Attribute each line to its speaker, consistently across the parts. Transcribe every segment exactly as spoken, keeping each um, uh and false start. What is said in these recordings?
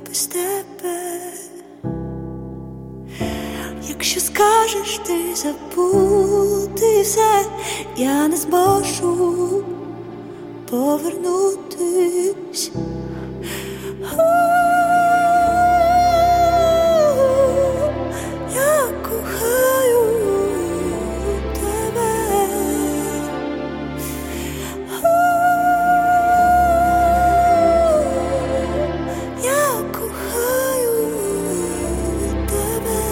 Speaker 1: без тебе. Якщо скажеш ти забути все, я не зможу повернутись. Я кохаю тебе. Я кохаю тебе.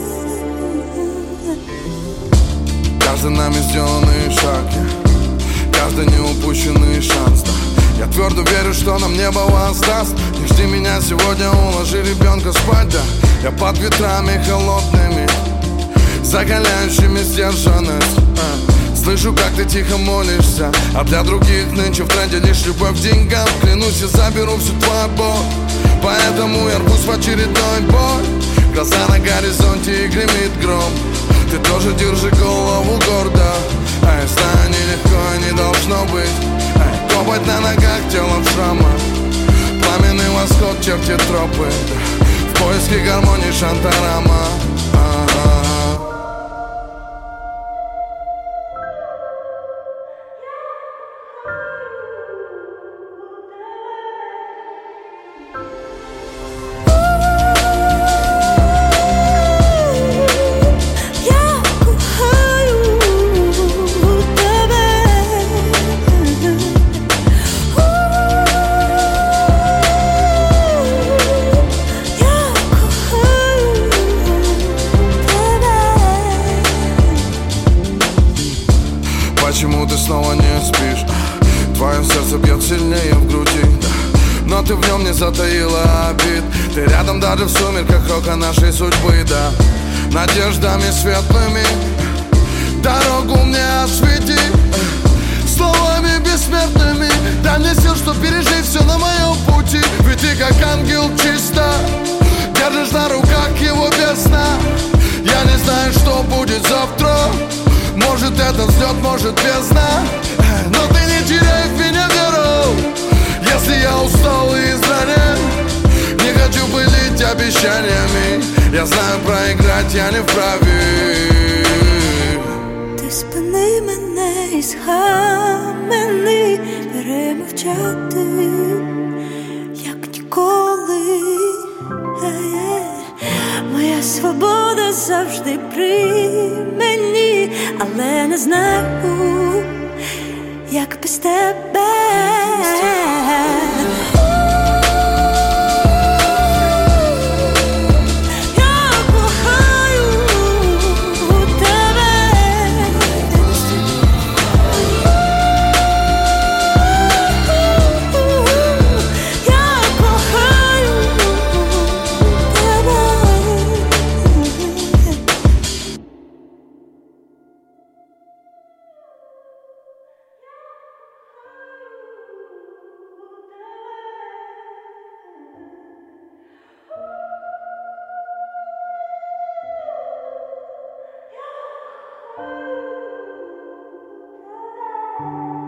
Speaker 2: Каждый нами сделанный шаг, каждый неупущенный шанс, да. Я твердо верю, что нам небо воздаст. Не жди меня сегодня, уложи ребенка спать, да. Я под ветрами холодными, закаляющими сдержанность, а. Слышу, как ты тихо молишься, а для других нынче в тренде лишь любовь к деньгам. Клянусь, я заберу всю твою боль, поэтому я рвусь в очередной бой. Глаза на горизонте и гремит гром. Ты тоже держи голову гордо. А я знаю, нелегко и не должно быть. Ай, копоть на ногах, тело в шрамах, пламенный восход, черти тропы, в поиске гармонии Шантарама. А-а-а. Почему ты снова не спишь? Твое сердце бьет сильнее в груди, да. Но ты в нем не затаила обид. Ты рядом даже в сумерках рока нашей судьбы, да. Надеждами светлыми дорогу мне освети, словами бессмертными дай мне сил, чтоб пережить все на моем пути. Ведь ты как ангел чисто держишь на руках его без сна. Я не знаю, что будет завтра. Может это взлет, может бездна, но ты не теряй в меня веру. Если я устал и изранен, не хочу пылить обещаниями. Я знаю, проиграть я не вправе.
Speaker 1: Ти спини мене і схамени, перемовчати, як ніколи. Моя свобода завжди при мені, але не знаю, як без тебе. Thank you.